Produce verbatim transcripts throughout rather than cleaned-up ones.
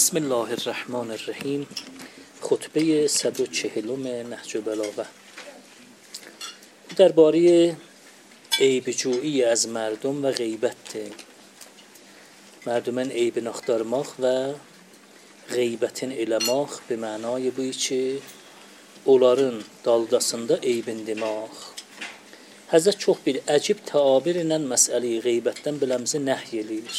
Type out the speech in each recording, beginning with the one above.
بسم الله الرحمن الرحیم. خطبه صد و چهلم نهج البلاغه درباره عیب‌جویی از merdum ve gıybettir. Merdumen eybi naxtarmaq və qeybətin eləmək bi mənayı bu ki, onların daldasında eybindimaq. Həzrət çox bir əcib təabir ilə məsələyi qeybətdən biləmizi nəhy eləyir.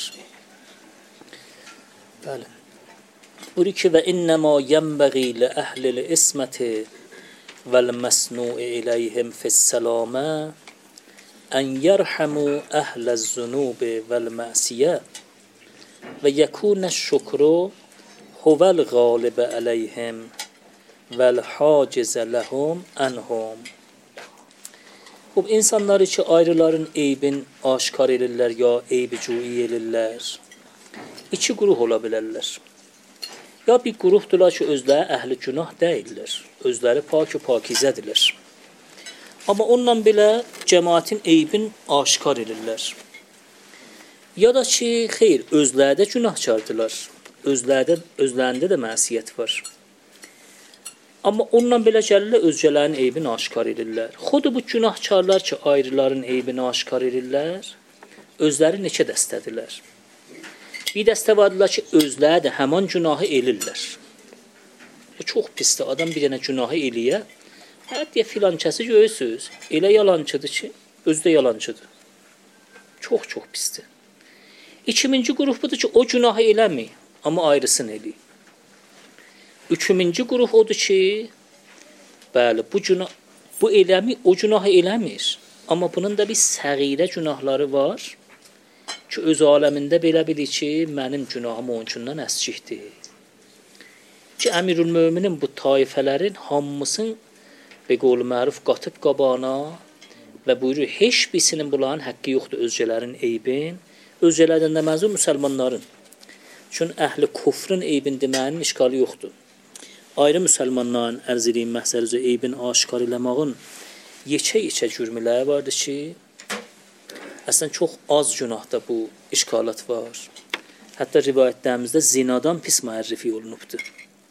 Bəli. Buyur ki, və innəmə yənbəği li əhlil isməti vəl məsnu'i iləyhim fissəlamə ən yərhəmu əhləz zunubi vəl məsiyə və yəkunəş şükru huvəl qalibə ələyhim vəl hacizə ləhum ənhum. Bu insanları ki, ayrıların eybin aşkar edirlər ya eybi-cüyi edirlər. İki quruh ola bilərlər. Ya bir quruhdular ki, özləri əhli günah deyirlər. Özləri pak-ı pakizədirlər. Amma onunla belə cəmaətin eybin aşkar edirlər. Ya da ki, xeyr, özləri də günahkardılar. Özlərdə, özlərində də məsiyyət var. Amma onunla belə gəlirlər, özgələrin eybini aşkar edirlər. Xudu bu günahkarlar ki, ayrıların eybini aşkar edirlər, özləri neçə dəstədirlər. Bir dəstə vardılar ki, özləri də həman günahı elirlər. Çox pisdir, adam bir dənə günahı eləyə, hə, deyə filan kəsi görürsünüz, elə yalancıdır ki, özü də yalancıdır. Çox-çox pisdir. İkinci qrup budur ki, o günahı eləmir, amma ayrısını eləyir. Üçüncü qrup odur ki, bəli, bu, günah, bu eləmir, o günahı eləmir, amma bunun da bir səğirə günahları var ki, öz aləmində belə bilir ki, mənim günahım onunkundan əskikdir. Ki, Əmirül-Möminin bu taifələrin hamısın və qol-u məruf qatıb qabana və buyurur, heç birisinin bunların haqqı yoxdur özgələrin eybin, özgələrdən də məzun müsəlmanların. Çünki əhli kufrun eybin demənin işqalı yoxdur. Ayrı müsəlmanların ərz edeyim məhsərizə eybin aşkar eləmağın yeçə-yeçə cürmüləri vardır ki, əslən çox az günahda bu işqalat var. Hətta rivayətlərimizdə zinadan pis müərrifi olunubdur.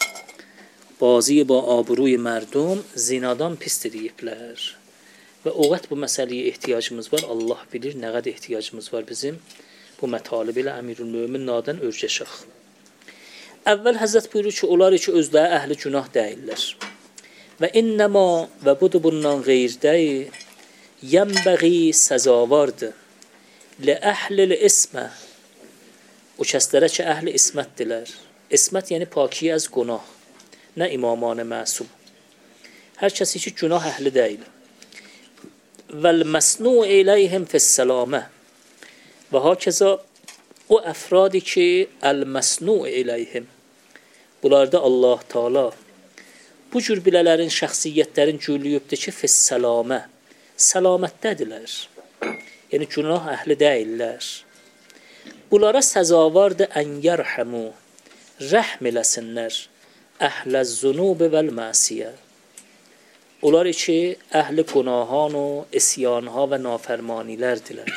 Bazı ba abruy mərdum zinadan pisdir deyiblər. Və o vaxt bu məsələyə ehtiyacımız var. Allah bilir nə qədər ehtiyacımız var bizim bu mətalib ilə Əmirül-Mömin nadən örgəşək. Əvvəl Həzrət buyurur ki, onlar ki, özləri əhli günah deyirlər. Və innəma və budur bundan qeyrdəyi yənbəği səzavardır. Li əhlil ismə o kəslərə ki, əhli ismətdirlər. İsmət yəni pakiyə az günah. Nə imamanə məsum. Hər kəsi ki, günah əhli deyil. Vəl məsnu eləyhim fissəlamə və hakəza o əfradi ki, əl-məsnu eləyhim. Bunlarda Allah Taala bu cür bilələrin şəxsiyyətlərin güllüyübdür ki, fissəlamə. Səlamətdədirlər. Yəni, günah əhli deyirlər. Bunlara səzavardır ən yərhəmu. Rəhm eləsinlər. Əhləz zunubi vəl məsiyə. Onlar ki, əhli günahan o, isyanha və nafərmanilərdilər.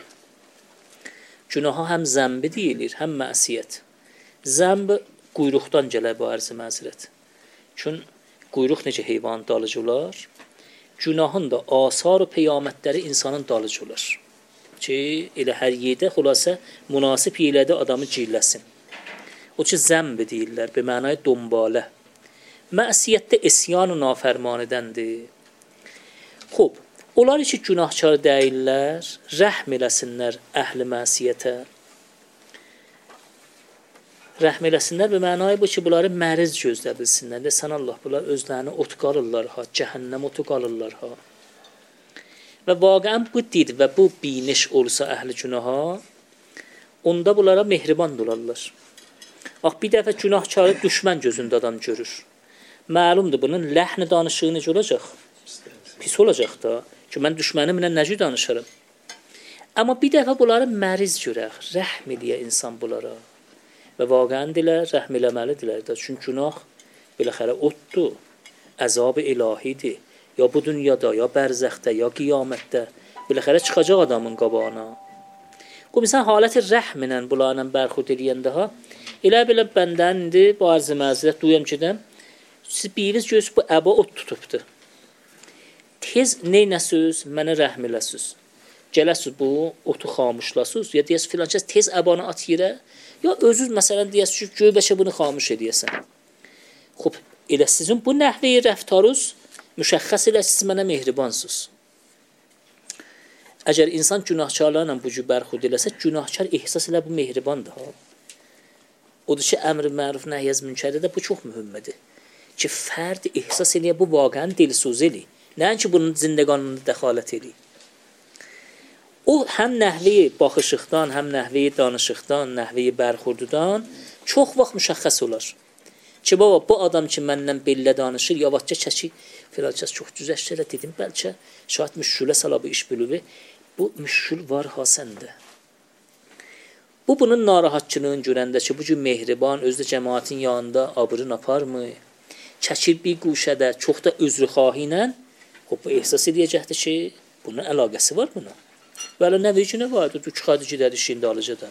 Günaha həm zəmbi deyilir, həm məsiyyət. Zəmb quyruqdan gələ bu ərzə məzirət. Çünki quyruq necə heyvan dalıcı olar? Günahın da asar və peyamətləri insanın dalıcı olar. Ki, elə hər yerdə xülasə münasib yerlərdə adamı cilləsin. O ki, zəmbi deyirlər, bir mənaya dombalə. Məsiyyətdə isyan-ı nafərmanidəndir. Xub, onlar ki, günahkar deyirlər, rəhm eləsinlər əhli məsiyyətə. Rəhm eləsinlər bir mənaya bu ki, bunları məriz gözlə bilsinlər. Desən Allah, bunlar özlərini ot qalırlar ha, cəhənnəm otu qalırlar ha. Və vaqəən bu did və bu biniş olsa əhli günaha, onda bunlara mehriban dolarlar. Bax, bir dəfə günahkarı düşmən gözündə adam görür. Məlumdur, bunun ləhni danışığı necə olacaq? Pis olacaq da. Ki, mən düşmənimlə necə danışarım? Amma bir dəfə bunları məriz görək, rəhm eləyə insan bunlara. Və vaqəən dilər, rəhm eləməlidirlər də. Çünki günah biləxərə oddur, əzab-ı ilahidir. Ya bu dünyada, ya bərzəxdə, ya qiyamətdə biləxərə çıxacaq adamın qabağına. Bu, məsələn, haləti rəhm ilə bunlarla bərxud eləyəndə ha, Elə belə bəndən indi bu arz-ı məzrət duyam gedəm. Siz bilirsiniz ki, bu əba ot tutubdu. Tez neynəsiz, mənə rəhm eləsiz. Gələsiz bu otu xamuşlasız, ya deyəsiz filan kəs tez əbanı at yerə, ya özünüz məsələn deyəsiz ki, göbəkə bunu xamuş edəsən. Xub, elə sizin bu nəhvəyi rəftarınız müşəxəs elə siz mənə mehribansınız. Əgər insan günahkarlarla bu cür bərxurd eləsə, günahkar ehsas elə bu mehribandır ha. Odur ki, əmr-i məruf nəhy-əz münkərdə də bu çox mühümmədir. Ki, fərd ehsas eləyə bu vaqəən dilsuz eləyir. Nəinki bunun zindəqanında dəxalət eləyir. O, həm nəhvəyi baxışıqdan, həm nəhvəyi danışıqdan, nəhvəyi bərxurdudan çox vaxt müşəxəs olar. Ki, baba, bu adam ki, məndən bellə danışır, yavaşca çəki, filan kəs çox düzəşdirə dedim, bəlkə şahid müşkülə sala bu iş bülüvü. Bu müşkül var ha səndə. Bu, bunun narahatçılığını görəndə ki, bu cür mehriban, özdə cəmaətin yanında abrın apar mı? Çəkir bir quşədə, çox da özrüxahi ilə, o, bu ehsas edəcəkdir ki, bunun əlaqəsi var buna. Bəli, nə vecünə vardı, dükxadı gedədi şimdi alıcıda.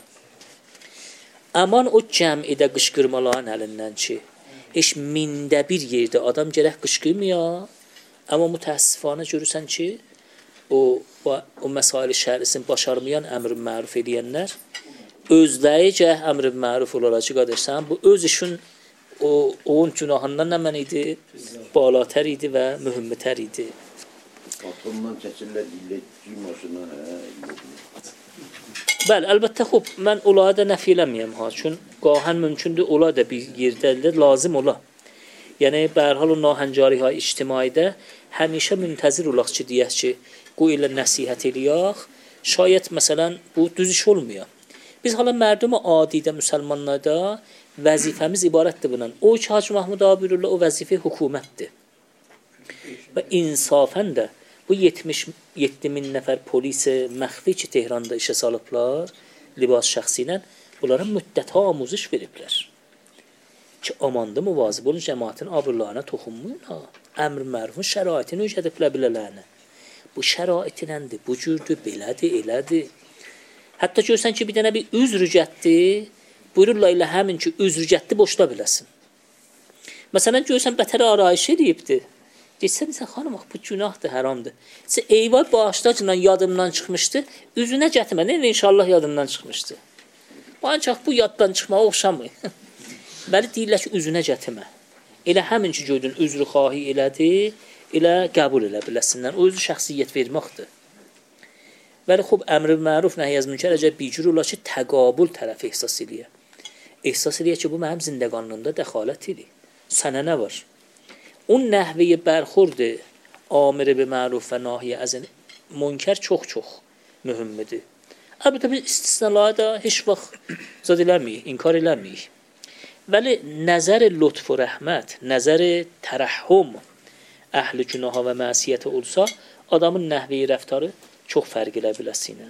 Aman o cəm'idə qışqırmaların əlindən ki, heç mində bir yerdə adam gərək qışqırmaya, amma mütəəssifانه görürsən ki, o, o məsail-i şərisin başarmayan əmr-i məruf edəyənlər, özləri gərək əmr-i məruf olaraq ki, qardaşsan, bu öz işin o, onun günahından nə mən idi, balatər idi və mühümmətər idi. Patrondan çəkirlər, illəci maşına, hə, Bəli, əlbəttə, xub, mən onları da nəfi eləməyəm ha, çün qahən mümkündür, onlar da bir yerdə lazım ola. Yəni, bərhal o nahəncari ha, ictimaidə həmişə müntəzir olaq ki, deyək ki, qoy ilə nəsihət eləyək, şayət, məsələn, bu düz iş olmuyor. Biz hala mərdum adidə, müsəlmanlarda vəzifəmiz ibarətdir bundan. O ki, Hacı Mahmud Abirullah o vəzifə hökumətdir. Və insafən də bu yetmiş yeddi min nəfər polisi məxfi ki, Tehranda işə salıblar, libas şəxsi ilə, bunlara müddətə amuzış veriblər. Ki, amandı müvazib olun, cəmaətin abırlarına toxunmayın ha. Əmr mərufun şəraitini öyrədiblər bilələrini. Bu şəraitinəndir, bu cürdür, belədir, elədir. Hətta görsən ki, bir dənə bir üzr rücətdi, buyururlar ilə həmin ki, üzr rücətdi boşda biləsin. Məsələn, görsən, bətər arayış edibdir. Geçsən, sən xanım, bax, bu günahdır, həramdır. Sən eyvay bağışdacından yadımdan çıxmışdı, üzünə gətirmə, nə inşallah yadımdan çıxmışdı. Ancaq bu yaddan çıxmağa oxşamır. Bəli, deyirlər ki, üzünə gətirmə. Elə həmin ki, gördün, üzrü xahi elədi, elə qəbul elə biləsindən. O özü şəxsiyyət verməkdir. Bəli, xub, əmr-i məruf nəhy-əz münkər əcəb bicür olar ki, təqabül tərəf ehsas eləyə. Ehsas eləyə ki, bu mənim zindəqanlığımda dəxalət edir. Sənə nə var? اون نحوه برخورد امر به معروف و ناهی از منکر çox-çox mühümdür. Əlbəttə biz istisnaları da heç vaxt zad eləməyik, inkar eləməyik. Vəli nəzər lütf və rəhmət, nəzər tərəhhüm əhli günaha və məsiyyətə olsa, adamın nəhvi rəftarı çox fərq elə biləsinə.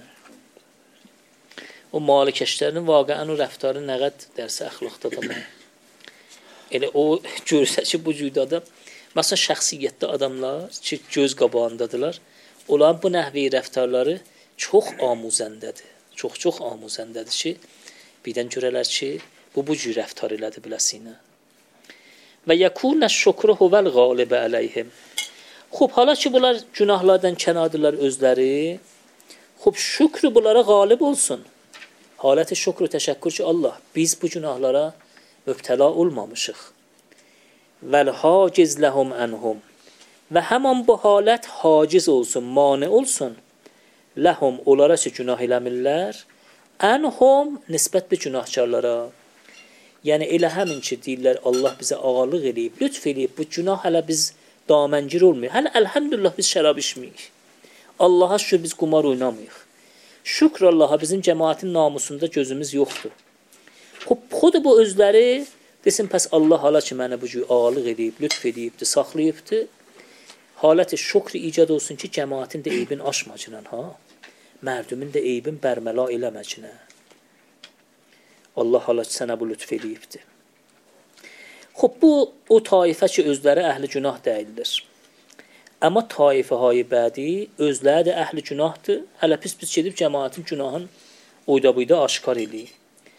O malikəşlərinin vaqəən o rəftarı nə qəd dərsə əxlaqdadır. Elə o görsə ki, bu cüydə adam məsələn, şəxsiyyətdə adamlar ki, göz qabağındadılar, olan bu nəhvi rəftarları çox amuzəndədir. Çox-çox amuzəndədir ki, birdən görələr ki, bu bu cür rəftar elədi biləsinə. Və yəkunə şükru huvəl qalibə əleyhim. Xub, hala ki, bunlar günahlardan kənardırlar özləri, xub, şükrü bunlara qalib olsun. Haləti şükrü təşəkkür ki, Allah, biz bu günahlara mübtəla olmamışıq. وَالْحَاجِزْ لَهُمْ أَنْهُمْ və həman bu halət haciz olsun, mani olsun. Ləhum, onlara ki, günah eləmirlər, ənhum, nisbət bir günahkarlara. Yəni, elə həmin ki, deyirlər, Allah bizə ağalıq eləyib, lütf eləyib, bu günah hələ biz daməngir olmuyor. Hələ, əlhəmdülillah, biz şərab içməyik. Allaha şükür, biz qumar oynamayıq. Şükür Allaha, bizim cəmaətin namusunda gözümüz yoxdur. Xudu bu özləri desin, pəs Allah hala ki, mənə bu cür ağalıq edib, lütf edibdir, saxlayıbdır. Haləti şükr icad olsun ki, cəmaətin də eybin aşmacınən, ha? Mərdumin də eybin bərməla eləməcünə. Allah hala ki, sənə bu lütf edibdir. Xub, bu o taifə ki, özləri əhli günah deyildir. Amma taifə-hay bədi, özləri də əhli günahdır, hələ pis-pis gedib cəmaətin günahın oyda-buyda aşkar eləyib.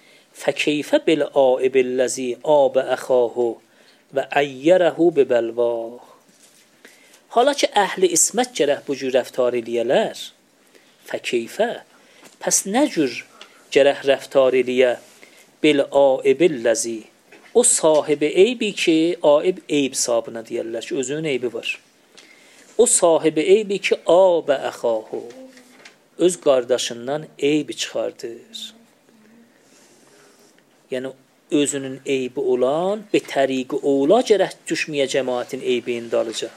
فکیف بالعائب الذی آب اخاه و عیره ببلواه. حالا که اهل اسمت جرح bu cür rəftar eləyələr, fəkeyfə, pəs nə cür gərək rəftar eləyə bil-aibil-ləzi, o sahibi eybi ki, aib eyb sahabına deyərlər ki, özünün eybi var. O sahibi eybi ki, abə əxahu, öz qardaşından eybi çıxardır. Yəni, özünün eybi olan, be təriqi ola gərək düşməyə cəmaətin eybinin dalıca.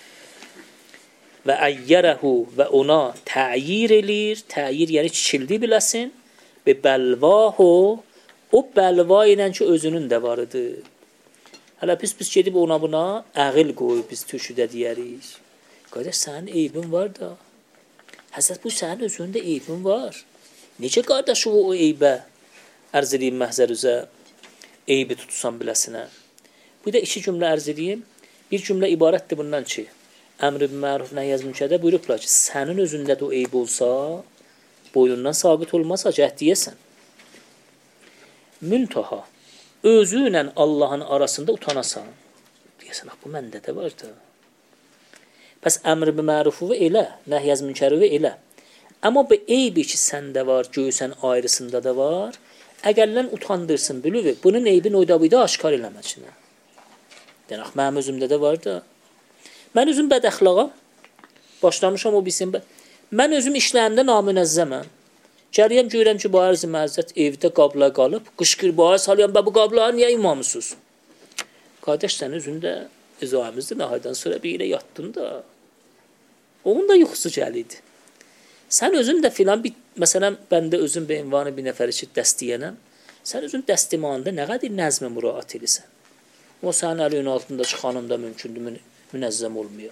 Və əyyərəhu və ona təyir eləyir, təyir yəni çildi biləsin, və bəlvahu, o bəlva ilə ki, özünün də varıdır. Hələ biz biz gedib ona buna əqil qoyub, biz türküdə deyərik. Qardaş, sənin eybin var da. Həzrət, bu sənin özünün də eybin var. Necə qardaşı o eybə ərz edeyim məhzər üzə, eybi tutsan biləsinə. Bu da iki cümlə ərz edeyim. Bir cümlə ibarətdir bundan ki, əmr-i məruf nəhy-əz münkərdə buyurublar ki, sənin özündə də o eyb olsa, boyundan sabit olmasa cəhd deyəsən. Müntaha, özü ilə Allahın arasında utanasan. Deyəsən, bu məndə də var da. Pəs əmr-i mərufu elə, nəhy-əz münkəri elə. Amma bu eybi ki, səndə var, göysən ayrısında da var, əgərlən utandırsın, bülüvü, bunun eybin oyda buyda aşkar eləməçinə. Deyək, mənim özümdə də var da. Mən özüm bədəxlağam, başlamışam o bilsin. Mən özüm işlərimdə namünəzzəməm. Gəliyəm, görəm ki, bu ərz-i məzzət evdə qabla qalıb, qışqır, bu ərz halyam, bu qablağı niyə imamısınız? Qardaş, sən özündə izahimizdə nəhaydən sonra bir yerə yatdın da, onun da yuxusu gəliydi. Sən özün də filan, bir, məsələn, bəndə özüm bir ünvanı bir nəfəri ki, dəstiyənəm, sən özün dəstimanında nə qədər nəzmə müraat edirsən? O sənin əlinin altındakı xanım da mümkündür, münəzzəm olmuyor.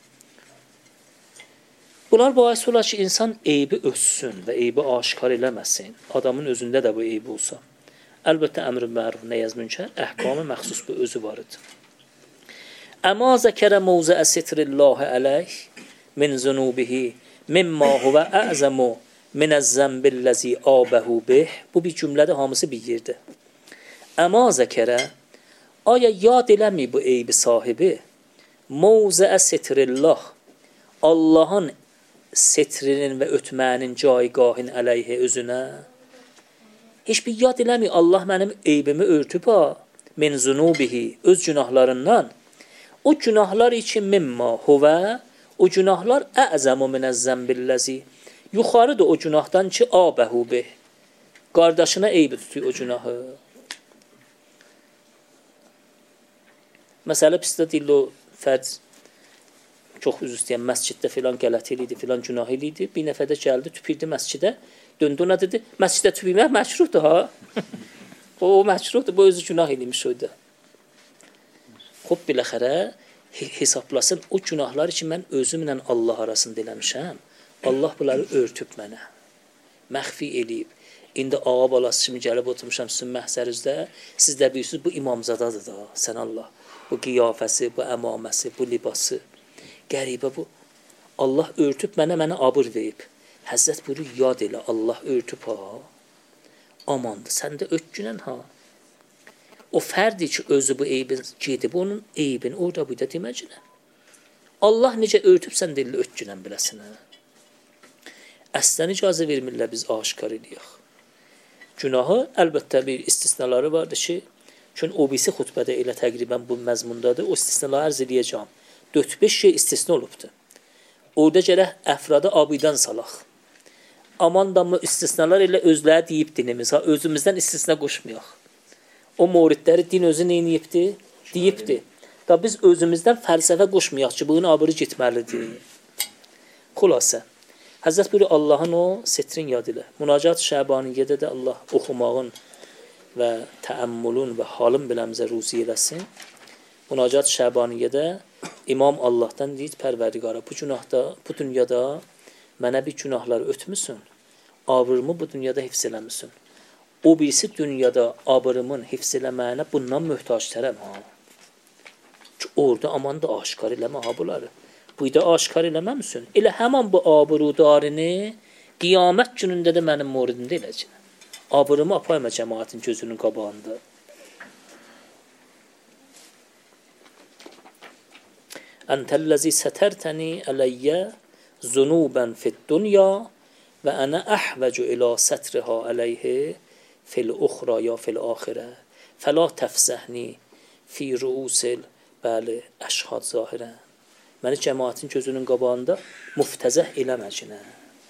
Bunlar bahis olar ki, insan eybi ölsün və eybi aşkar eləməsin. Adamın özündə də bu eybi olsa. Əlbəttə, əmr-i məruf, nəhy-əz münkər, əhkamı məxsus bu özü varıdır. Əma zəkərə mavzəə sitrillahi əleyh min zunubihi mimma huvə əzəmu minəzzəmbilləzi abəhu bih. Bu bir cümlədə hamısı bir yerdə. Əma zəkərə, aya yad eləmi bu eybi sahibi? Mavzəə sitrillah, Allahın setrinin və ötmənin caygahın əleyhə özünə. Heç bir yad eləmi, Allah mənim eybimi örtüb ha, min zunubihi, öz günahlarından. O günahlar için mimma huvə, o günahlar əzəmu minəzzəmbilləzi, yuxarıdır o günahdan ki, abəhu bih, qardaşına eybi tutuyor o günahı. Məsələ pisdə deyil o fərd, çox üzr istəyən, məsciddə filan qələt eləydi, filan günah eləydi, bir nəfər də gəldi, tüpirdi məscidə, döndü ona dedi, məscidə tüpirmək məşruhdur ha. O, o məşruhdur, bu özü günah eləymiş oydu. Xob biləxərə hesablasın, o günahlar ki, mən özümlə Allah arasında eləmişəm, Allah bunları örtüb mənə, məxfi eləyib. İndi ağa balası kimi gəlib oturmuşam sizin məhzərinizdə, siz də bilirsiniz, bu imamzadadır da, sən Allah. Bu qiyafəsi, bu əmaməsi, bu libası. Qəribə bu. Allah örtüb mənə, mənə abır verib. Həzrət buyurur, yad elə, Allah örtüb ha. Amandır, sən də ötkünən ha. O fərdi ki, özü bu eybin gedib, onun eybini orada bu da deməcənə. Allah necə örtüb, sən də elə ötkünən biləsinə. Əslən icazə vermirlər, biz aşkar eləyək. Günahı, əlbəttə bir istisnaları vardır ki, çünki o birisi xutbədə elə təqribən bu məzmundadır, o istisnaları ərz eləyəcəm. dörd beş şey istisna olubdur. Orada gərək əfrada abidən salaq. Aman damla istisnalar elə özləri deyib dinimiz, ha, özümüzdən istisna qoşmayaq. O muridləri din özü neyiniyibdi? Deyibdi. Da biz özümüzdən fəlsəfə qoşmayaq ki, bugün abırı getməlidir. Xülasə, Həzrət buyuruyor, Allahın o setrin yad ilə. Münacat Şəbaniyyədə də Allah oxumağın və təəmmülün və halın biləmizə ruzi eləsin. Münacat Şəbaniyyədə İmam Allahdan deyir, Pərverdigara, bu günahda, bu dünyada mənə bir günahları ötmüsün, abırımı bu dünyada hifz eləmisin. O birisi dünyada abırımın hifz eləməyinə bundan möhtactərəm ha. Ki orada aman da aşkar eləmə ha bunları. Bu da aşkar eləməmisin. Elə həman bu abrudarını qiyamət günündə də mənim muridimdə eləcək. Abırımı apayma cəmaətin gözünün qabağında. Entellezi sətərtəni ələyyə zunubən fid-dunya və ənə əhvəcu ilə sətriha ələyhi fil-uxra ya fil-axirə fəla təfzəhni fi ruusil bəli əşhad zahirə. Məni cəmaətin gözünün qabağında muftəzəh eləməcinə.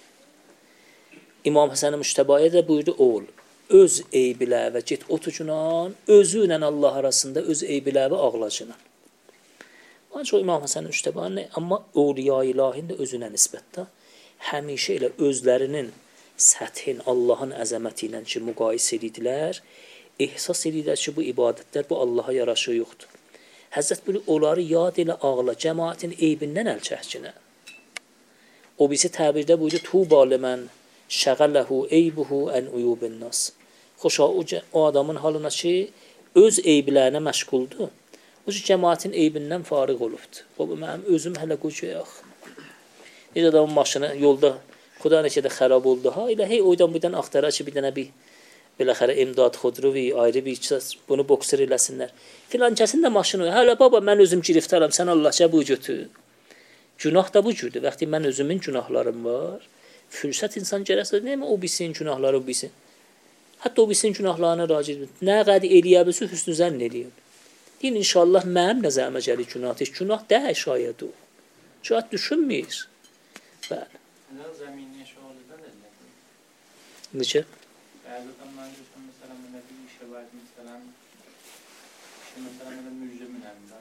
İmam Həsən Müştəbaya da buyurdu, ol, öz eybiləvə get otucunan, özü ilə Allah arasında öz eybiləvə ağlacına. Ancaq İmam Həsən Müştəbaya, amma Awliya İlahin də özünə nisbətdə həmişə elə özlərinin səthin Allahın əzəməti ilə ki, müqayisə edidilər, ehsas edirlər ki, bu ibadətlər bu Allaha yaraşığı yoxdur. Həzrət buyurur, onları yad elə ağla, cəmaətin eybindən əl çəkkinə. O bizi təbirdə buyurdu, tuba limən şəğələhu eybuhu ən uyubin nas. Xoşa o, o adamın halına ki, öz eybilərinə məşğuldur. O ki, cəmaətin eybindən fariq olubdur. Baba, mənim özüm hələ qocayaq. Necə adamın maşını yolda, xuda neçə də xərab oldu. Ha, elə hey oydan birdən axtara ki, bir dənə bir beləxərə imdad xudruvi, ayrı bir içəz, bunu boksır eləsinlər. Filan kəsin də maşını, hələ baba, mən özüm giriftaram, sən Allah çəbu götür. Günah da bu cürdür. Vaxtı mən özümün günahlarım var. Fürsət insan gərəsə, neymi o bilsin günahları o bilsin. Hətta o bilsin günahlarına raci edin. Nə qədi eləyə bilsin, hüsnü zənn eləyin. Deyin, inşallah mənim nəzərimə gəlir günah. Günah dəyə şayət o. Şayət düşünmür. Bəli. Zəmini şəhalidən elədim. Necə? Bəzi adamlar görsən, məsələn, mənə bir işə var, məsələn, işə məsələn, mənə müjdə minəmdə.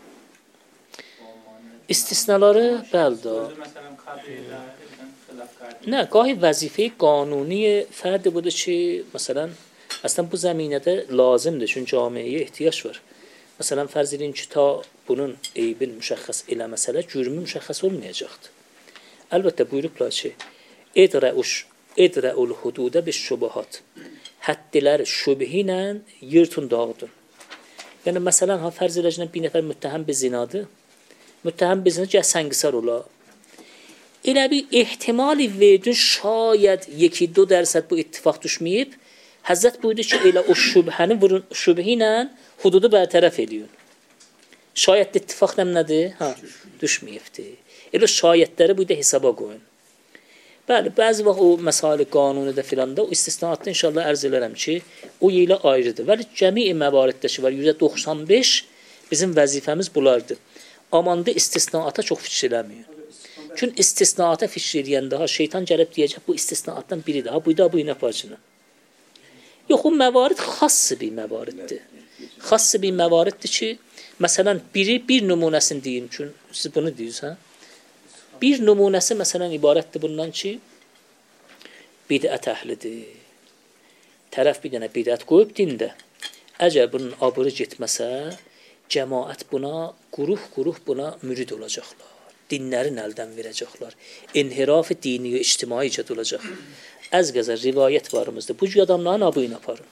İstisnaları bəldə. Məsələn, qabirdə, Nə, qahi vəzifə qanuni fərdi budur ki, məsələn, əslən bu zəminədə lazımdır, çünki camiəyə ehtiyac var. Məsələn, fərz edin ki, ta bunun eybin müşəxəs eləməsələ, cürmü müşəxəs olmayacaqdır. Əlbəttə, buyurublar ki, edrəul hududə bir şubuhat. Həddiləri şübhi ilə yırtın dağıdın. Yəni, məsələn, ha, fərz edəcəklə bir nəfər müttəhəm bir zinadır. Müttəhəm bir zinadır, gəl səngisar ola. Elə bir ehtimali verdin, şayət yeki do dərsə bu ittifaq düşməyib, Həzrət buyurdu ki, elə o şübhəni vurun, şübhi ilə hududu bərtərəf ediyor. Şayət ittifaq nədir? Ha, düşməyibdir. Elə şayətləri bu da hesaba qoyun. Bəli, bəzi vaxt o məsali qanuni də filanda, o istisnaatda inşallah ərz elərəm ki, o ilə ayrıdır. Vəli cəmi məvariddə ki var, yüzdə doxsan beş bizim vəzifəmiz bulardır. Amanda istisnaata çox fikir eləməyin. Çünki istisnaata fikir eləyəndə, ha, şeytan gəlib deyəcək, bu istisnaatdan biridir. Ha, bu da bu ilə parçını. Yox, o məvarid xassı bir məvariddir. Xassı bir məvariddir ki, məsələn, biri bir nümunəsini deyim ki, siz bunu deyirsiniz, hə? Bir nümunəsi, məsələn, ibarətdir bundan ki, bidət əhlidir. Tərəf bir dənə bidət qoyub dində. Əgər bunun abırı getməsə, cəmaət buna, quruh-quruh buna mürid olacaqlar. Dinlərin əldən verəcəklər. İnhiraf-ı dini və ictimai icad olacaq. Əz-qəzər rivayət varımızdır. Bu cür adamların abı ilə aparın.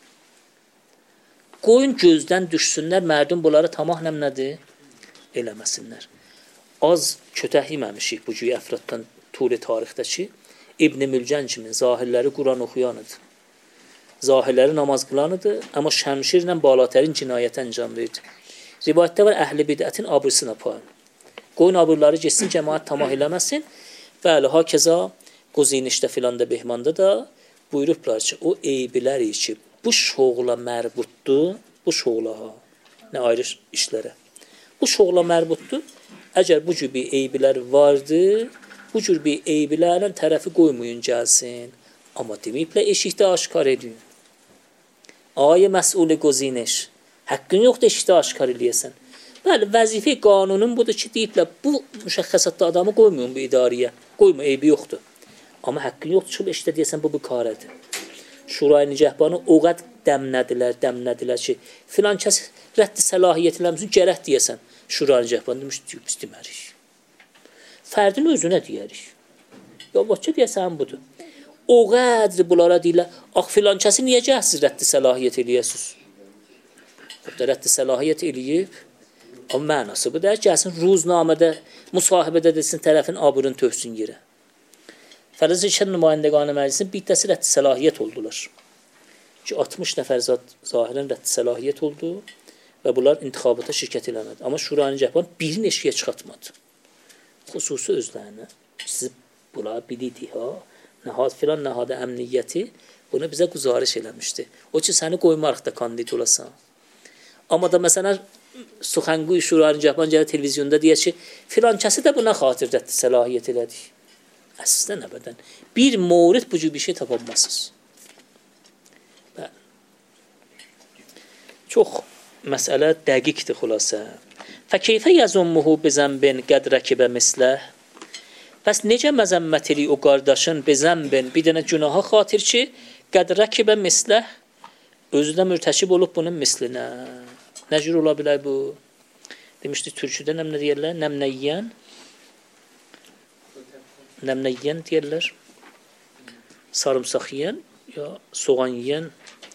Qoyun gözdən düşsünlər, mərdum bunları tamah nəmnədir? Eləməsinlər. Az kötək yeməmişik bu cür əfraddan turi tarixdə ki, İbn-i Mülcən kimi zahirləri Quran oxuyanıdır. Zahirləri namaz qılanıdır, amma şəmşirlə balatərin cinayət əncam verdi. Rivayətdə var, əhl-i bidətin abırsını aparın. Qoyun abırları geçsin, cəmaət tamah eləməsin. Bəli, hakeza Quzinişdə filan da Behmanda da buyurublar ki, o eybilər ki, bu şoğla mərbutdur, bu şoğla ha, nə ayrı işlərə. Bu şoğla mərbutdur. Əgər bu cür bir eybilər vardır, bu cür bir eybilərlə tərəfi qoymayın gəlsin. Amma deməyiblə eşikdə aşkar edin. Ayə məsul-i Quziniş, haqqın yoxdur eşikdə aşkar eləyəsən. Bəli, vəzifə qanunun budur ki, deyiblər, bu müşəxxəsatda adamı qoymayın bu idarəyə. Qoyma, eybi yoxdur. Amma haqqın yoxdur, çıxıb eşitə deyəsən, bu bir qarədir. Şurayı Nicəhbanı o qəd dəmnədilər, dəmnədilər ki, filan kəs rəddi səlahiyyətlərimizin gərək deyəsən. Şurayı Nicəhbanı demiş, biz demərik. Fərdin özünə deyərik. Ya, başqa deyəsən budur. O qədri bunlara deyirlər, ax, filan kəsi niyə gəlsiz rəddi səlahiyyət eləyəsiz? Rəddi səlahiyyət eləyib, amma mənası bu da, gəlsin ruznamədə, müsahibədə desin, tərəfin abırını töksün yerə. Fərəz-i İşən nümayəndəqanə məclisinin bir dəsi rəddi səlahiyyət oldular. ki altmış nəfər zat zahirən rədd səlahiyyət oldu və bunlar intixabata şirkət eləmədi. Amma Şura Nigahban birini eşiyə çıxartmadı. Xüsusi özlərinə. Siz bunlar bilidik ha. Nəhad filan nəhadə əmniyyəti bunu bizə quzarış eləmişdi. O ki, səni qoymarıq da kandid olasan. Amma da məsələn, Suxanquy Şura Nigahban gəlir televizyonda deyək ki, filan kəsi də buna xatir rədd səlahiyyət elədik. Əslən əbədən. Bir mourid bu cür bir şey tapanmasınız. Çox məsələ dəqiqdir xülasə. Fəkeyfə yazummuhu bizənbin qəd rəkibə misləh. Bəs necə məzəmmət eli o qardaşın bizənbin bir dənə günaha xatir ki, qəd rəkibə misləh özü də mürtəkib olub bunun mislinə. Nə cür ola bilər bu? Demişdik türküdə nəm nə deyərlər? Nəmnə yiyən. Nəmnə yiyən deyərlər. Sarımsaq yiyən ya soğan yiyən.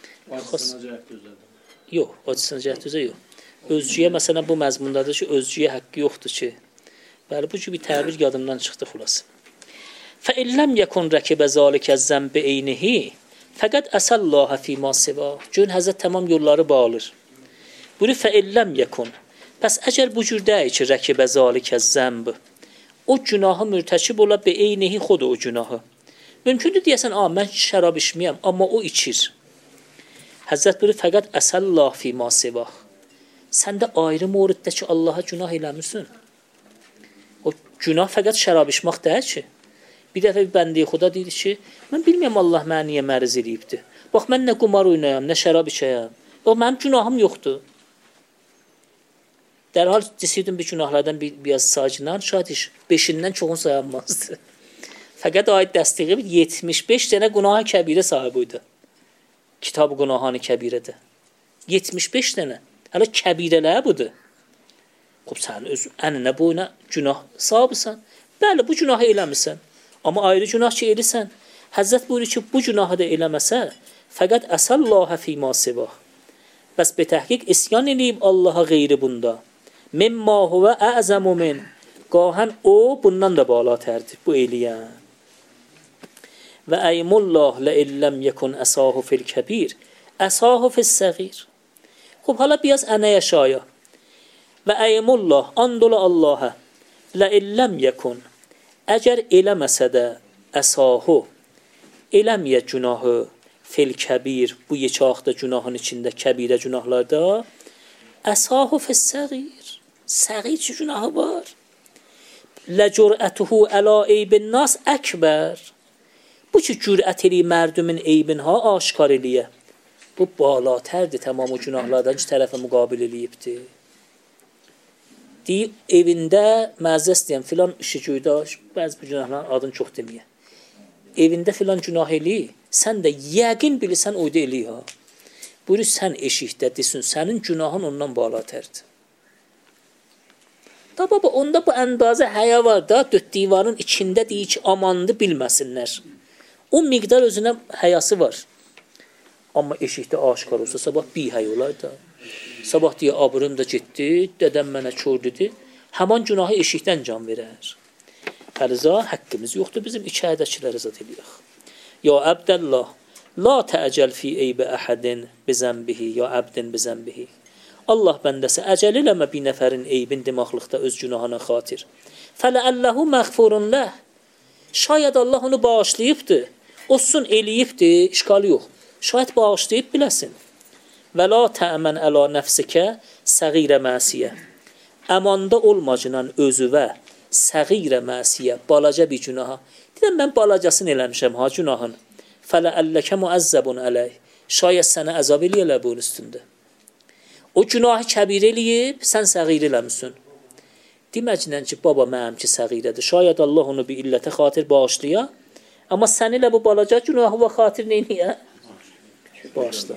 Yox, acısına cəhdüzə yox. Özcüyə məsələn bu məzmundadır ki, özcüyə haqqı yoxdur ki. Bəli, bu gibi təbir yadımdan çıxdı xulası. Fəilləm yəkun rəkibə zalikə zəmbi eynihi fəqət əsəllahə fîmâ sivâ. Gün Həzrət tamam yolları bağlır. Buyur fəilləm yəkun. Pəs əgər bu cür deyil ki, rəkibə zalikə zəmb. O günahı mürtəkib ola be eynihi xod o günahı. Mümkündür deyəsən, a, mən şərab içməyəm, amma o içir. Həzrət buyur, fəqət əsəllah fîmâ sivâ. Sən də ayrı mouriddə ki, Allaha günah eləmirsən. O günah fəqət şərab içmək deyil ki. Bir dəfə bir bəndi xuda deyir ki, mən bilməyəm Allah mənə niyə mərz eləyibdir. Bax, mən nə qumar oynayam, nə şərab içəyəm. Bax, mənim günahım yoxdur. Dərhal desiydim bir günahlardan bir, biraz sacinan, şahid iş, beşindən çoxun sayanmazdı. Fəqət ayət dəstəqi yetmiş beş dənə günah-ı kəbirə sahibi idi. Kitab-ı Günahani Kəbirədə. yetmiş beş dənə. Hələ kəbirələr budur. Xub, sən öz əninə boyuna günah sahibisən. Bəli, bu günahı eləmirsən. Amma ayrı günah ki, elirsən. Həzrət buyurur ki, bu günahı da eləməsə, fəqət əsəllahə fîmâ sivâ. Bəs be təhqiq isyan eləyib Allaha qeyri bunda. Mimma huvə əzəmu min. Qahən o, bundan da balatərdir, bu eləyən. Və əymullah lə illəm yəkun əsahu fil kəbir, əsahu fil səğir. Xub, hala biraz ənəyə şaya. Və əymullah, andola Allahə, lə illəm yəkun, əgər eləməsə də əsahu, eləməyə günahı fil kəbir, bu yeçaqda günahın içində, kəbirə günahlarda, əsahu fil səğir, səğir ki günahı var. Lə cürətuhu əla eybin nas əkbər. Bu ki, cürət eləyib mərdümin eybin ha aşkar eləyə. Bu balatərdir tamam o günahlardan ki, tərəfə müqabil eləyibdir. Deyib, evində məzəs deyəm, filan işi göydaş, bəzi bu günahların adını çox deməyə. Evində filan günah eləyib, sən də yəqin bilirsən oyda eləyib ha. Buyurur, sən eşikdə desin, sənin günahın ondan balatərdir. Da baba, onda bu əndazə həya var da, dörd divarın içində deyir ki, amandı bilməsinlər. O miqdar özünə həyası var. Amma eşikdə aşkar olsa, sabah bir həy olar da. Sabah deyə abırım da getdi, dədəm mənə kör dedi. Həman günahı eşikdən can verər. Həliza, həqqimiz yoxdur, bizim iki ədəkiləri zat eləyək. Ya əbdəllah, la təəcəl fi eybə əhədin bizənbihi, ya əbdin bizənbihi. Allah bəndəsi, əcəl eləmə bir nəfərin eybin dimaqlıqda öz günahına xatir. Fələəlləhu məğfurun ləh. Şayad Allah onu bağışlayıbdır. Olsun eləyibdir, işqalı yox. Şayət bağışlayıb biləsin. Və la təəmən əla nəfsikə səğirə məsiyə. Əmanda olmacınan özüvə səğirə məsiyə, balaca bir günaha. Deyəm, mən balacasını eləmişəm ha günahın. Fələ ələkə müəzzəbun ələk. Şayət sənə əzab eləyələr bunun üstündə. O günahı kəbir eləyib, sən səğir eləmişsin. Deməcnən ki, baba mənim ki səğirədir. Şayət Allah onu bir illətə xatir bağışlaya. Amma sən ilə bu balaca günahı və xatir neyniyə? Bağışla.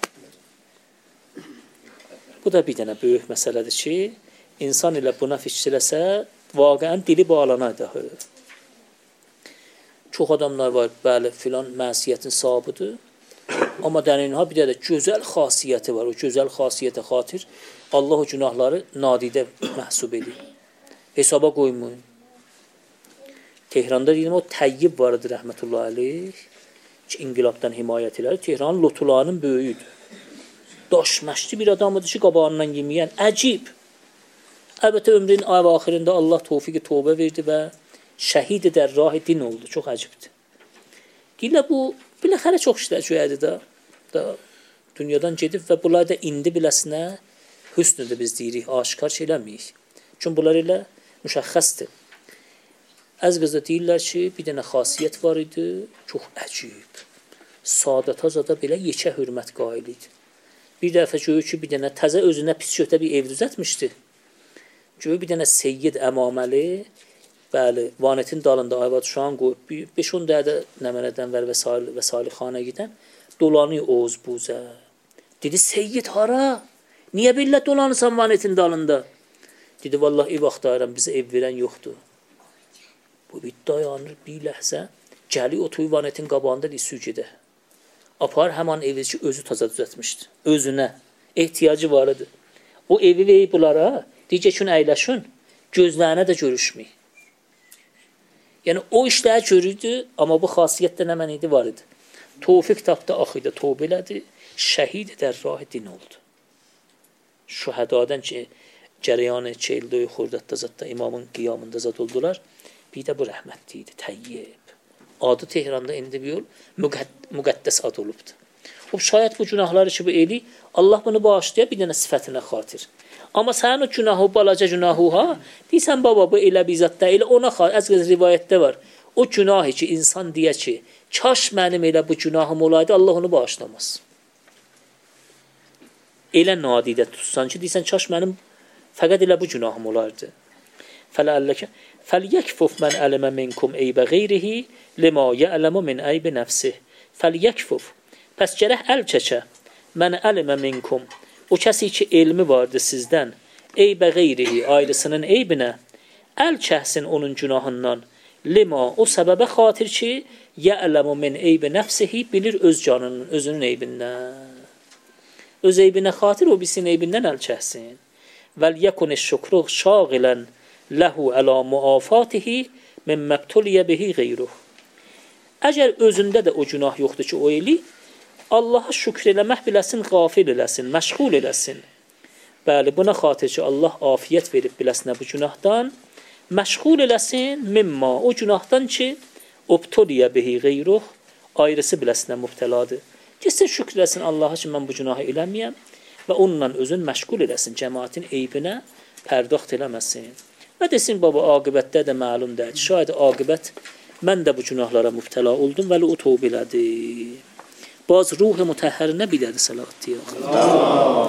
Bu da bir dənə böyük məsələdir ki, insan ilə buna fikirləsə, vaqəən dili bağlanaydı. Çox adamlar var, bəli, filan məsiyyətin sahibidir. Amma dəninha bir də gözəl xasiyyəti var. O gözəl xasiyyətə xatir Allah o günahları nadidə məhsub edir. Hesaba qoymayın. Tehranda deyim, o təyyib vardı rəhmətullahi aleyh. ki, inqilabdan himayət edir. Tehran lotularının böyüyüdür. Daşməşli bir adamıdır ki, qabağından yeməyən. Əcib. Əlbəttə, ömrün əvaxirində Allah tövfiqi tövbə verdi və şəhid dər rah din oldu. Çox əcibdir. Deyirlər, bu, biləxərə çox işlər cöyədir da. da. Dünyadan gedib və bunlar da indi biləsinə hüsnüdür biz deyirik, aşikar şey eləməyik. Çünki bunlar elə müşəxxəsdir. Az qızda deyirlər ki, bir dənə xasiyyət var idi, çox əcib. Sadətə zada belə yekə hürmət qail idi. Bir dəfə görür ki, bir dənə təzə özünə pis kötə bir ev düzətmişdi. Görür bir dənə Seyyid Əmaməli, bəli, vanetin dalında ayvad şuan qoyub, beş on dədə nəmənədən və vəsaili xanə gedən, dolanıyor Oğuz buzə. Dedi, Seyyid hara? Niyə billə dolanırsan vanetin dalında? Dedi, vallahi ev axtarıram, bizə ev verən yoxdur. Bu bir dayanır, bir ləhzə, gəli otuyu vanetin qabağında deyir, gedə. Apar həman evi ki, özü taza düzətmişdi. Özünə. Ehtiyacı var idi. O evi verib bunlara, deyəcək ki, əyləşün, gözlərinə də görüşməyik. Yəni, o işləri görürdü, amma bu xasiyyətdə nə mənidi var idi. Tövfiq tapdı, axıydı, tövbə elədi, şəhid dər rah din oldu. Şühədadan ki, cərəyanı çeyldoyu xurdadda zadda, imamın qiyamında zad oldular, bir də bu rəhmətli idi, təyyib. Adı Tehranda indi bir yol müqəddəs ad olubdur. O, şayət bu günahları ki, bu eli, Allah bunu bağışlaya bir dənə sifətinə xatir. Amma sənin o günahı, balaca günahı ha, deyirsən, baba, bu elə bizatda, elə ona xatir, əz qəz rivayətdə var. O günahı ki, insan deyə ki, kaş mənim elə bu günahım olaydı, Allah onu bağışlamaz. Elə nadidə tutsan ki, deyirsən, kaş mənim fəqət elə bu günahım olardı. Fələlləkə فَلْيَكْفُفْ مَنْ أَلَمَ مِنْكُمْ اَيْبَ غَيْرِهِ لِمَا يَعْلَمُ مِنْ اَيْبِ نَفْسِهِ فَلْيَكْفُفْ Pəs gərək əl çəkə مَنْ أَلَمَ مِنْكُمْ O kəsi ki, elmi vardı sizdən اَيْبَ غَيْرِهِ ayrısının eybinə əl çəksin onun günahından lima o səbəbə xatir ki يَعْلَمُ مِنْ اَيْبِ نَفْسِهِ bilir öz canının, özünün eybindən. Öz eybinə xatir o bilsin eybindən əl çəksin. وَلْيَكُنِ الشُّكْرُ شَاغِلًا ləhu əla muafatihi min məbtuliyə bihi qeyruh. Əgər özündə də o günah yoxdur ki, o eli, Allaha şükür eləmək biləsin, qafil eləsin, məşğul eləsin. Bəli, buna xatir ki, Allah afiyyət verib biləsinə bu günahdan, məşğul eləsin, mimma, o günahdan ki, obtuliyə bihi qeyruh, ayrısı biləsinə mübtəladır. Kesin şükür eləsin Allaha ki, mən bu günahı eləməyəm və onunla özün məşğul eləsin, cəmaətin eybinə pərdaxt eləməsin. Və desin, baba, aqibətdə də məlum deyil. Şayət aqibət, mən də bu günahlara mübtəla oldum, vəli o tövbə elədi. Baz ruh-i mütəhhərinə bilədi səlatı.